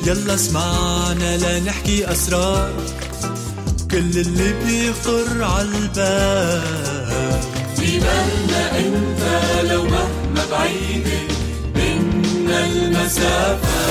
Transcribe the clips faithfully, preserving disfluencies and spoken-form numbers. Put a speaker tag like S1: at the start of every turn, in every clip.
S1: يلا اسمعنا لنحكي أسرار كل اللي بيخطر عالبال. في بالنا انت لو مهما بعيدة بينا المسافة،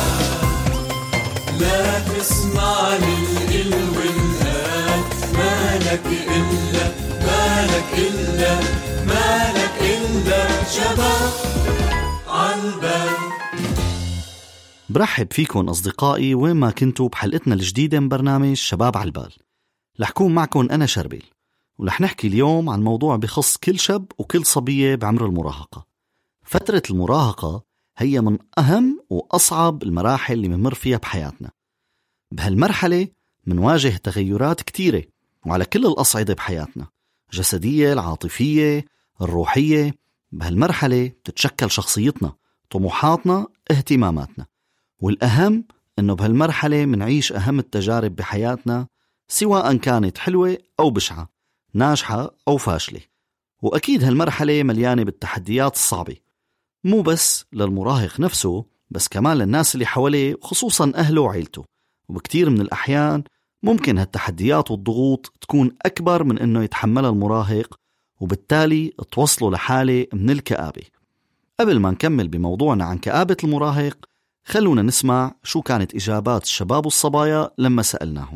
S1: لا تسمع للقل والقال، مالك إلا مالك إلا مالك إلا شباب عالبال.
S2: برحب فيكن أصدقائي وين ما كنتوا بحلقتنا الجديدة من برنامج شباب عالبال. رح كون معكم أنا شربيل، ورح نحكي اليوم عن موضوع بخص كل شاب وكل صبية بعمر المراهقة. فترة المراهقة هي من أهم وأصعب المراحل اللي بنمر فيها بحياتنا. بهالمرحلة منواجه تغيرات كتيرة وعلى كل الأصعدة بحياتنا، جسدية، العاطفية، الروحية. بهالمرحلة تتشكل شخصيتنا، طموحاتنا، اهتماماتنا، والأهم أنه بهالمرحلة منعيش أهم التجارب بحياتنا، سواء كانت حلوة أو بشعة، ناجحة أو فاشلة. وأكيد هالمرحلة مليانة بالتحديات الصعبة، مو بس للمراهق نفسه بس كمان للناس اللي حواليه، خصوصا أهله وعيلته. وبكتير من الأحيان ممكن هالتحديات والضغوط تكون أكبر من أنه يتحملها المراهق، وبالتالي توصلوا لحالة من الكآبة. قبل ما نكمل بموضوعنا عن كآبة المراهق، خلونا نسمع شو كانت إجابات الشباب والصبايا لما سألناهم.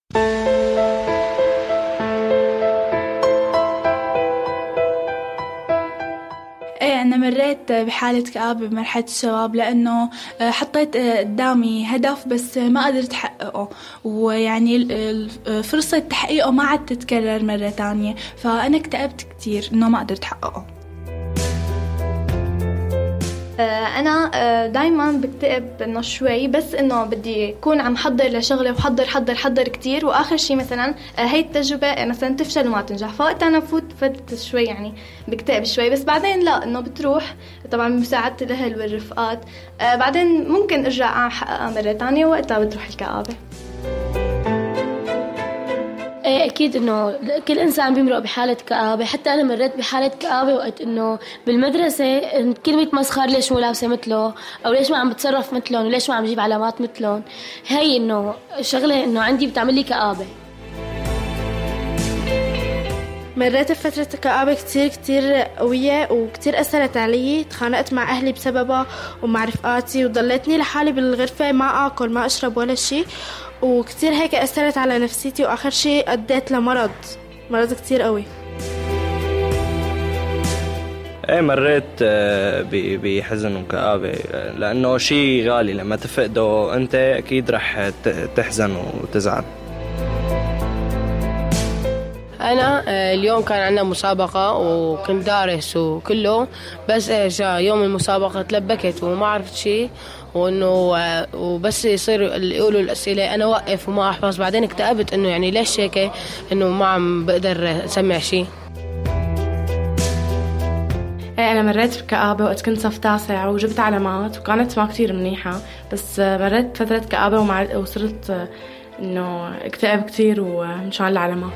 S3: ايه أنا مريت بحالة كآبة بمرحلة الشباب، لأنه حطيت قدامي هدف بس ما قدرت أحققه، ويعني فرصة تحقيقه ما عاد تتكرر مرة تانية، فأنا اكتئبت كتير إنه ما قدرت أحققه.
S4: أنا دايماً بكتئب إنه شوي، بس إنه بدي أكون عم حضر لشغلة وحضر حضر حضر كتير، وآخر شي مثلاً هاي التجربة مثلاً تفشل وما تنجح، فوقت أنا فوت فت شوي يعني بكتئب شوي، بس بعدين لا، إنه بتروح طبعاً بمساعدة الأهل والرفقات. بعدين ممكن أرجع أحققها مرة تانية، وقتها بتروح الكآبة.
S5: ايه اكيد انه كل انسان بيمرق بحاله كآبه، حتى انا مريت بحاله كآبه وقت انه بالمدرسه كلمه مسخر، ليش مو لابسه مثله، او ليش ما عم بتصرف مثلهم، وليش ما عم بجيب علامات مثلهم. هي انه شغله انه عندي بتعمل لي كآبه.
S6: مريت بفترة كآبة كتير كتير قوية وكتير أثرت علي. تخانقت مع أهلي بسببها ومع رفقاتي، وضلتني لحالي بالغرفة ما أكل ما أشرب ولا شيء، وكتير هيك أثرت على نفسيتي، وآخر شيء أديت لمرض مرض كتير قوي.
S7: ايه مريت بحزن وكآبة، لأنه شيء غالي لما تفقده أنت أكيد رح تحزن وتزعل.
S8: أنا اليوم كان عندنا مسابقة وكنت دارس وكله، بس جاء يوم المسابقة تلبكت وما عرفت شيء، وإنه وبس يصير يقولوا الأسئلة أنا وقف وما أحفظ. بعدين اكتئبت إنه يعني ليش هيك، إنه ما عم بقدر أسمع شيء.
S6: أنا مريت بكآبة وقت كنت صف تاسع وجبت علامات وكانت ما كتير منيحة، بس مريت فترة كآبة ومع وصلت إنه اكتئب كتير ومشان العلامات.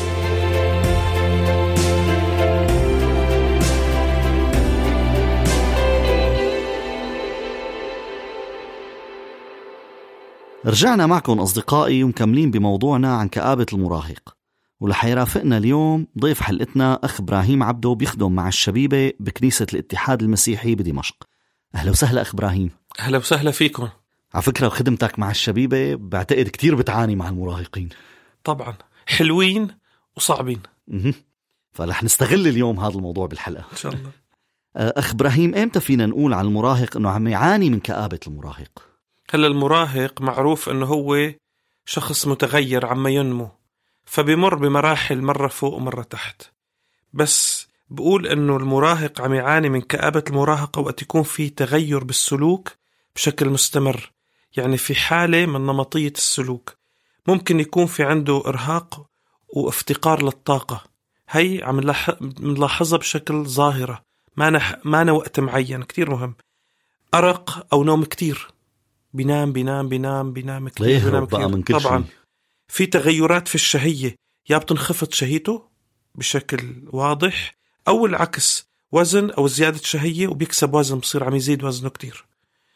S2: رجعنا معكم أصدقائي ومكملين بموضوعنا عن كآبة المراهق، ورح يرافقنا اليوم ضيف حلقتنا أخ إبراهيم عبدو، بيخدم مع الشبيبة بكنيسة الاتحاد المسيحي بدمشق. أهلا وسهلا أخ إبراهيم.
S9: أهلا وسهلا فيكم.
S2: على فكرة خدمتك مع الشبيبة بعتقد كتير بتعاني مع المراهقين.
S9: طبعا حلوين وصعبين.
S2: مه. فرح نستغل اليوم هذا الموضوع بالحلقة
S9: إن شاء الله.
S2: أخ إبراهيم، إمتى فينا نقول عن المراهق أنه عم يعاني من كآبة المراهق؟
S9: هلا المراهق معروف أنه هو شخص متغير عما ينمو، فبيمر بمراحل مرة فوق ومرة تحت. بس بقول أنه المراهق عم يعاني من كآبة المراهقة وقت يكون في تغير بالسلوك بشكل مستمر، يعني في حالة من نمطية السلوك. ممكن يكون في عنده إرهاق وافتقار للطاقة، هي عم نلاحظها بشكل ظاهرة، ما ما وقت معين كتير مهم. أرق أو نوم كتير، بينام بينام بينام بينام كتير, بينام كتير. من كل طبعا شيء. في تغيرات في الشهية، يا بتنخفض شهيته بشكل واضح، أو العكس، وزن أو زيادة شهية وبيكسب وزن، بصير عم يزيد وزنه كتير.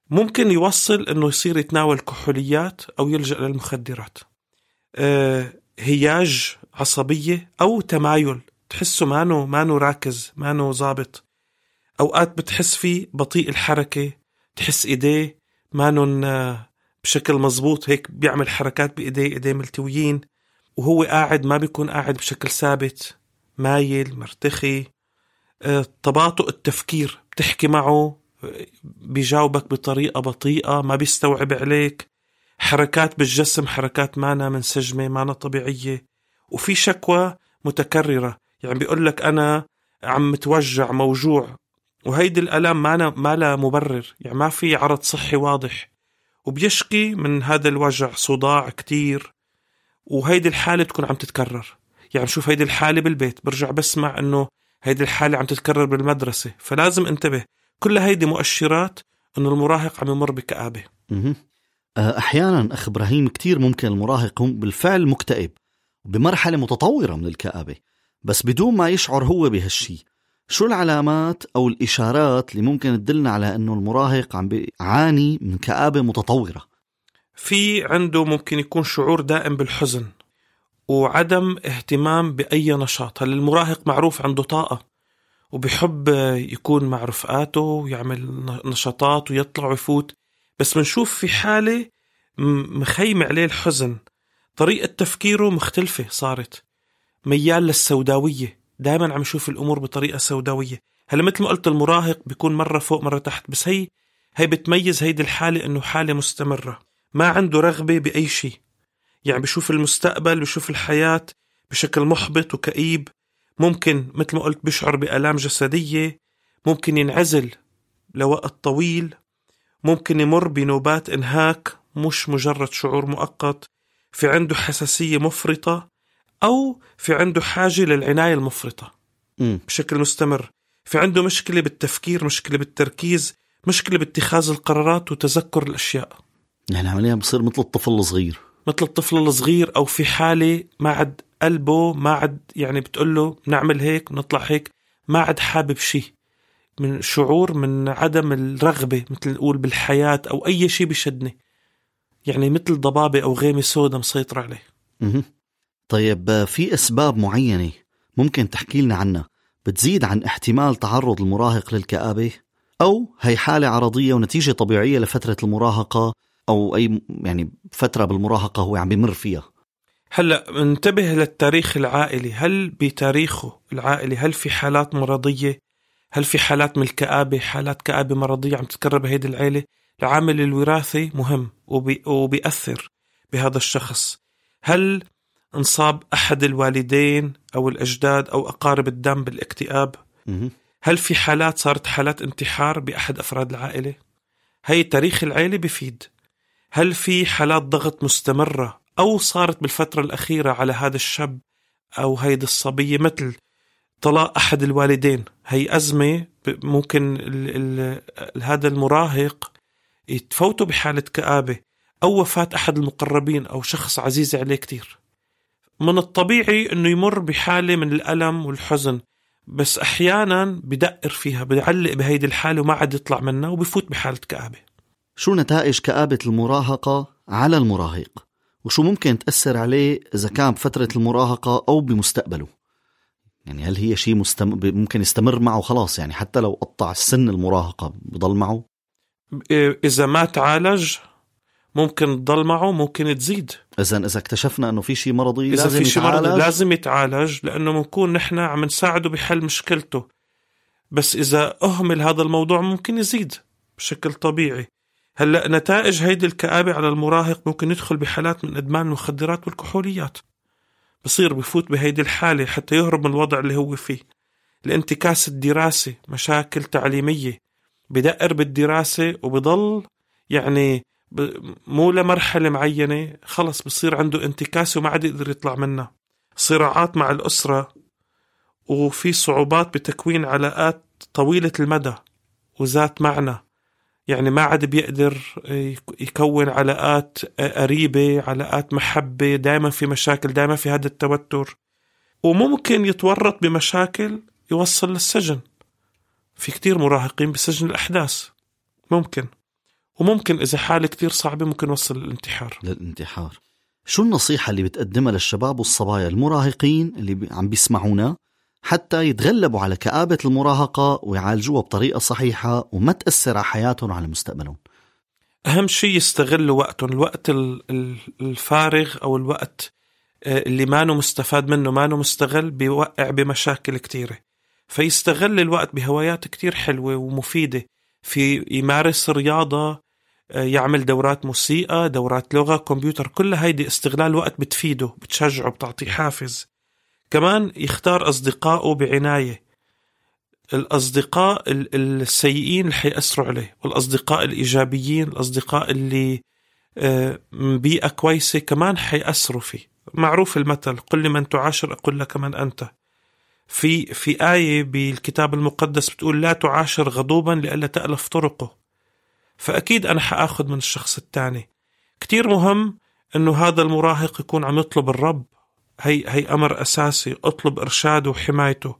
S9: ممكن يوصل أنه يصير يتناول كحوليات أو يلجأ للمخدرات. أه هياج عصبية أو تمايل، تحسه مانو مانو راكز، مانو ضابط. أوقات بتحس فيه بطيء الحركة، تحس إيديه مانو بشكل مزبوط، هيك بيعمل حركات بإيديه، إيديه ملتويين، وهو قاعد ما بيكون قاعد بشكل ثابت، مايل مرتخي. أه تباطؤ التفكير، بتحكي معه بيجاوبك بطريقة بطيئة، ما بيستوعب عليك. حركات بالجسم، حركات مانا منسجمة، مانا طبيعية. وفي شكوى متكررة، يعني بيقول لك أنا عم متوجع موجوع، وهيدي الألم مانا ما لا مبرر، يعني ما في عرض صحي واضح، وبيشكي من هذا الوجع، صداع كتير، وهيدي الحالة تكون عم تتكرر. يعني شوف هيدي الحالة بالبيت، برجع بسمع أنه هيدي الحالة عم تتكرر بالمدرسة، فلازم انتبه. كل هيدي مؤشرات أنه المراهق عم يمر بكآبة.
S2: أحيانا أخ إبراهيم كتير ممكن المراهق بالفعل مكتئب بمرحلة متطورة من الكآبة، بس بدون ما يشعر هو بهالشي. شو العلامات أو الإشارات اللي ممكن تدلنا على أنه المراهق عم بيعاني من كآبة متطورة؟
S9: في عنده ممكن يكون شعور دائم بالحزن وعدم اهتمام بأي نشاط. هل المراهق معروف عنده طاقة وبيحب يكون مع رفقاته ويعمل نشاطات ويطلع ويفوت، بس منشوف في حالة مخيم عليه الحزن. طريقة تفكيره مختلفة، صارت ميال للسوداوية، دائما عم يشوف الأمور بطريقة سوداوية. هلا مثل ما قلت المراهق بيكون مرة فوق مرة تحت، بس هي هي بتميز هيدي الحالة إنه حالة مستمرة، ما عنده رغبة بأي شيء. يعني بيشوف المستقبل، بيشوف الحياة بشكل محبط وكئيب. ممكن مثل ما قلت بيشعر بآلام جسدية، ممكن ينعزل لوقت طويل، ممكن يمر بنوبات إنهاك مش مجرد شعور مؤقت. في عنده حساسية مفرطة، أو في عنده حاجة للعناية المفرطة م. بشكل مستمر. في عنده مشكلة بالتفكير، مشكلة بالتركيز، مشكلة باتخاذ القرارات وتذكر الأشياء.
S2: يعني عمليا بصير مثل الطفل الصغير،
S9: مثل الطفل الصغير، أو في حالة ما عد قلبه، ما عد يعني بتقوله نعمل هيك ونطلع هيك، ما عد حابب شيء، من شعور من عدم الرغبة، مثل نقول بالحياة أو أي شيء بيشدني، يعني مثل ضبابة أو غيمة سودة مسيطرة عليه.
S2: م- طيب في أسباب معينة ممكن تحكي لنا عنها بتزيد عن احتمال تعرض المراهق للكآبة، أو هي حالة عرضية ونتيجة طبيعية لفترة المراهقة أو أي يعني فترة بالمراهقة هو عم بيمر فيها؟
S9: هلأ انتبه للتاريخ العائلي. هل بتاريخه العائلي هل في حالات مرضية؟ هل في حالات من الكآبة، حالات كآبة مرضية عم تتكرر بهيدي العائلة؟ العامل الوراثي مهم وبي وبيأثر بهذا الشخص. هل انصاب أحد الوالدين أو الأجداد أو أقارب الدم بالاكتئاب؟ م- هل في حالات صارت حالات انتحار بأحد أفراد العائلة؟ هي تاريخ العائلة بيفيد. هل في حالات ضغط مستمرة أو صارت بالفترة الأخيرة على هذا الشاب أو هيدي الصبية، مثل طلاق أحد الوالدين؟ هي أزمة ممكن ال ال هذا المراهق يتفوتوا بحالة كآبة، أو وفاة أحد المقربين أو شخص عزيز عليه كتير. من الطبيعي أنه يمر بحالة من الألم والحزن، بس أحيانا بدقر فيها، بيعلق بهيدي الحالة وما عاد يطلع منها وبيفوت بحالة كآبة.
S2: شو نتائج كآبة المراهقة على المراهق؟ وشو ممكن تأثر عليه إذا كان بفترة المراهقة أو بمستقبله؟ يعني هل هي شيء مستم... ممكن يستمر معه خلاص، يعني حتى لو قطع السن المراهقة بضل معه؟
S9: إذا ما تعالج ممكن تضل معه، ممكن تزيد.
S2: إذن إذا اكتشفنا أنه في شيء مرضي
S9: إذا
S2: لازم
S9: في شيء
S2: يتعالج.
S9: مرضي لازم يتعالج، لأنه ممكن نحن عم نساعده بحل مشكلته. بس إذا أهمل هذا الموضوع ممكن يزيد بشكل طبيعي. هلأ نتائج هيدي الكآبة على المراهق ممكن يدخل بحالات من إدمان المخدرات والكحوليات، بصير بفوت بهيدي الحالة حتى يهرب من الوضع اللي هو فيه. الانتكاس الدراسي، مشاكل تعليمية، بدقر بالدراسة وبضل يعني مو لمرحلة معينة، خلص بصير عنده انتكاس وما عاد يقدر يطلع منها. صراعات مع الأسرة، وفي صعوبات بتكوين علاقات طويلة المدى وذات معنى، يعني ما عاد بيقدر يكون علاقات قريبة، علاقات محبة، دائما في مشاكل، دائما في هذا التوتر، وممكن يتورط بمشاكل يوصل للسجن. في كتير مراهقين بسجن الأحداث ممكن، وممكن إذا حالة كتير صعبة ممكن وصل للانتحار
S2: للانتحار. شو النصيحة اللي بتقدمها للشباب والصبايا المراهقين اللي عم بيسمعونا حتى يتغلبوا على كآبة المراهقة ويعالجوها بطريقة صحيحة وما تأثر على حياتهم وعلى مستقبلهم؟
S9: أهم شيء يستغلوا وقتهم، الوقت الفارغ أو الوقت اللي مانو مستفاد منه مانو مستغل بيوقع بمشاكل كتيرة، فيستغل الوقت بهوايات كتير حلوة ومفيدة، في يمارس رياضة، يعمل دورات موسيقى، دورات لغة، كمبيوتر، كل هيدي استغلال وقت بتفيده، بتشجعه، بتعطيه حافز. كمان يختار أصدقائه بعناية، الأصدقاء السيئين اللي حيأثروا عليه والأصدقاء الإيجابيين، الأصدقاء اللي بيئة كويسة كمان حيأثروا فيه. معروف المثل قل لمن تعاشر أقول لك من أنت. في في آية بالكتاب المقدس بتقول لا تعاشر غضوبا لئلا تألف طرقه. فأكيد أنا حأخذ من الشخص الثاني. كتير مهم إنه هذا المراهق يكون عم يطلب الرب، هي هي أمر أساسي، أطلب إرشاده وحمايته.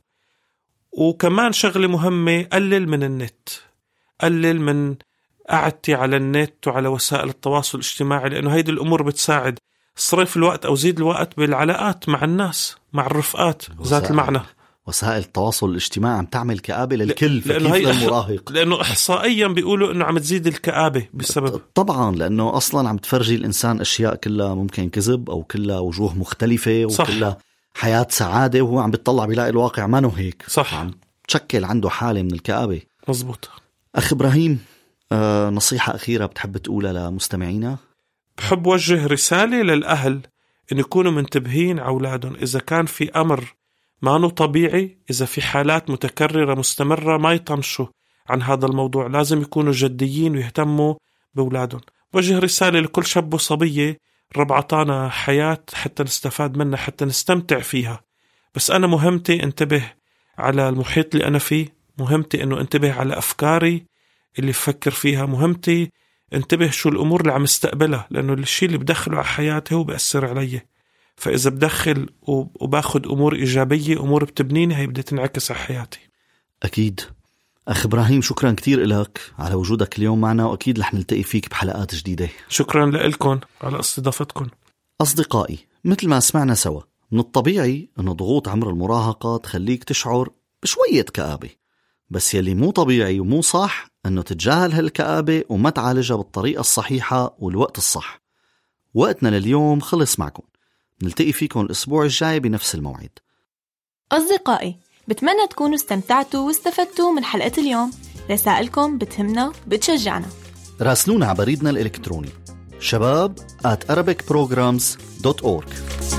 S9: وكمان شغلة مهمة، قلل من النت، قلل من قعدتي على النت وعلى وسائل التواصل الاجتماعي، لأنه هيدي الأمور بتساعد. صرف الوقت أو زيد الوقت بالعلاقات مع الناس، مع الرفقات ذات المعنى.
S2: وسائل التواصل الاجتماعي عم تعمل كآبة للكل، فكيف للمراهق؟
S9: لأنه إحصائيا بيقولوا إنه عم تزيد الكآبة بسبب،
S2: طبعا لأنه أصلا عم تفرجي الإنسان أشياء كلها ممكن كذب أو كلها وجوه مختلفة وكلها حياة سعادة، وهو عم بيطلع بيلاقي الواقع ما نو هيك.
S9: صح.
S2: عم تشكل عنده حالة من الكآبة.
S9: مزبوط.
S2: أخ إبراهيم، آه نصيحة أخيرة بتحب تقولها لمستمعينا؟
S9: بحب وجه رسالة للأهل إن يكونوا منتبهين على أولادهم. إذا كان في أمر ما نو طبيعي، إذا في حالات متكررة مستمرة، ما يطنشوا عن هذا الموضوع، لازم يكونوا جديين ويهتموا بأولادهم. وجه رسالة لكل شاب وصبية، رب عطانا حياة حتى نستفاد منها، حتى نستمتع فيها، بس أنا مهمتي انتبه على المحيط اللي أنا فيه، مهمتي أنه انتبه على أفكاري اللي فكر فيها، مهمتي انتبه شو الأمور اللي عم استقبلها، لأنه الشيء اللي بدخله على حياتي هو بأثر علي. فإذا بدخل وباخد أمور إيجابية، أمور بتبنيني، هي بدها تنعكس على حياتي.
S2: أكيد. أخ إبراهيم، شكرا كتير لك على وجودك اليوم معنا، وأكيد رح نلتقي فيك بحلقات جديدة.
S9: شكرا لكم على استضافتكم.
S2: أصدقائي، مثل ما سمعنا سوا، من الطبيعي أن ضغوط عمر المراهقة تخليك تشعر بشوية كآبة، بس يلي مو طبيعي ومو صح أنه تتجاهل هالكآبة وما تعالجها بالطريقة الصحيحة والوقت الصح. وقتنا لليوم خلص معكم، نلتقي فيكم الأسبوع الجاي بنفس الموعد.
S10: أصدقائي، بتمنى تكونوا استمتعتوا واستفدتوا من حلقة اليوم. رسائلكم بتهمنا وبتشجعنا.
S2: راسلونا على بريدنا الإلكتروني شباب at arabic programs dot org.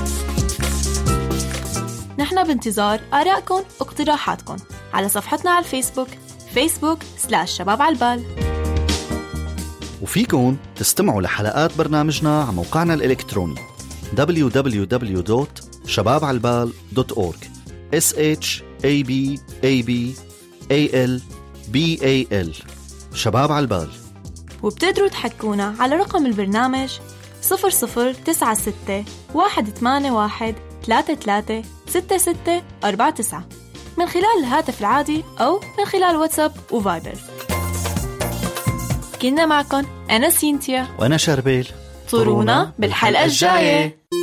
S10: نحن بانتظار آرائكم واقتراحاتكم على صفحتنا على الفيسبوك فيسبوك سلاش شباب عالبال.
S2: وفيكم تستمعوا لحلقات برنامجنا على موقعنا الإلكتروني دبليو دبليو دبليو دوت شباب عالبال دوت أورج S H A B A B A L B A L شباب عالبال.
S10: وبتقدروا تحكونا على رقم البرنامج صفر صفر تسعة ستة واحد ثمانية واحد ثلاثة ثلاثة ستة ستة أربعة تسعة من خلال الهاتف العادي أو من خلال واتساب وفايبر. كنا معكم أنا سينتيا
S2: وأنا شربيل.
S10: طرونا بالحلقة الجاية.